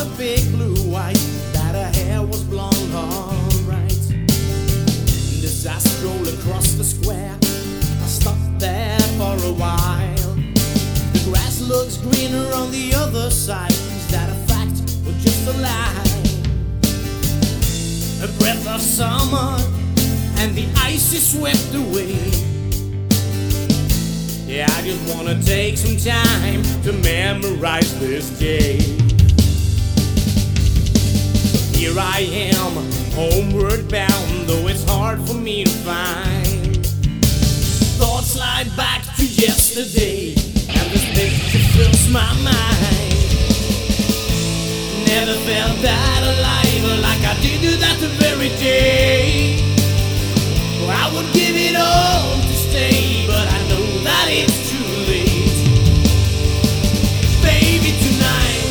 a big blue eyes, that her hair was blonde, alright. And as I stroll across the square, I stop there for a while. The grass looks greener on the other side. Is that a fact or just a lie? A breath of summer and the ice is swept away. Yeah, I just wanna take some time to memorize this day. So here I am, homeward bound, though it's hard for me to find. Thoughts slide back to yesterday, and this picture fills my mind. Never felt that alive like I did that very day. Well, I would give it all to stay, but I know that it's too late. Baby, tonight,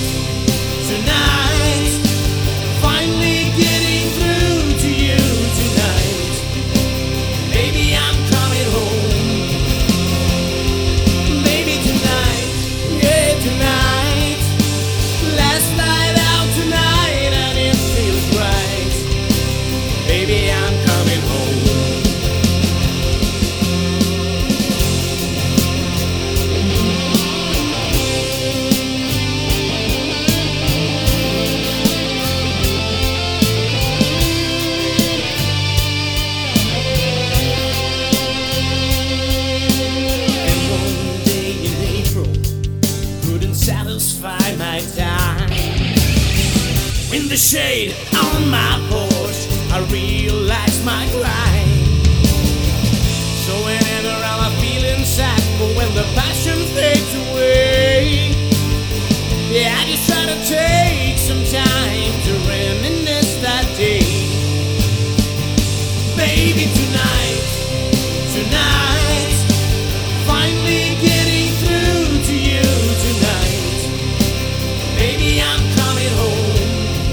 finally getting through to you tonight. Baby, I'm coming home. Baby, tonight, yeah, tonight. Last night out tonight and it feels right. Baby, I'm coming home. Satisfy my time. In the shade on my porch, I realize my grind. So whenever I'm feeling sad, but when the passion fades away, yeah, I just try to take some time to reminisce that day. Baby, tonight, finally getting through to you tonight. Baby, I'm coming home.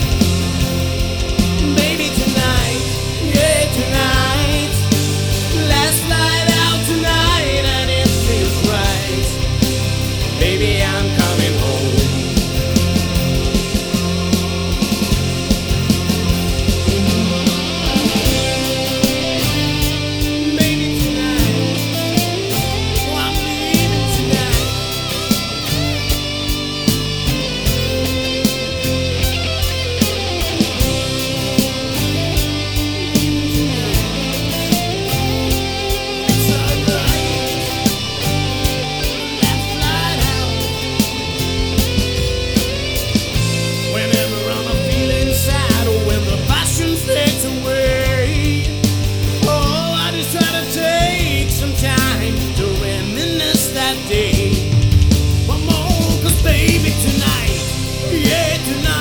Baby, tonight, yeah, tonight. Last night out tonight and it feels right. Baby, I'm coming home. Baby, tonight, oh, I'm leaving tonight. It's alright. Let's fly out. Whenever I'm feeling sad or when the passion fades away, oh, I just try to take some time to reminisce that day. One more, 'cause baby, tonight, yeah, tonight.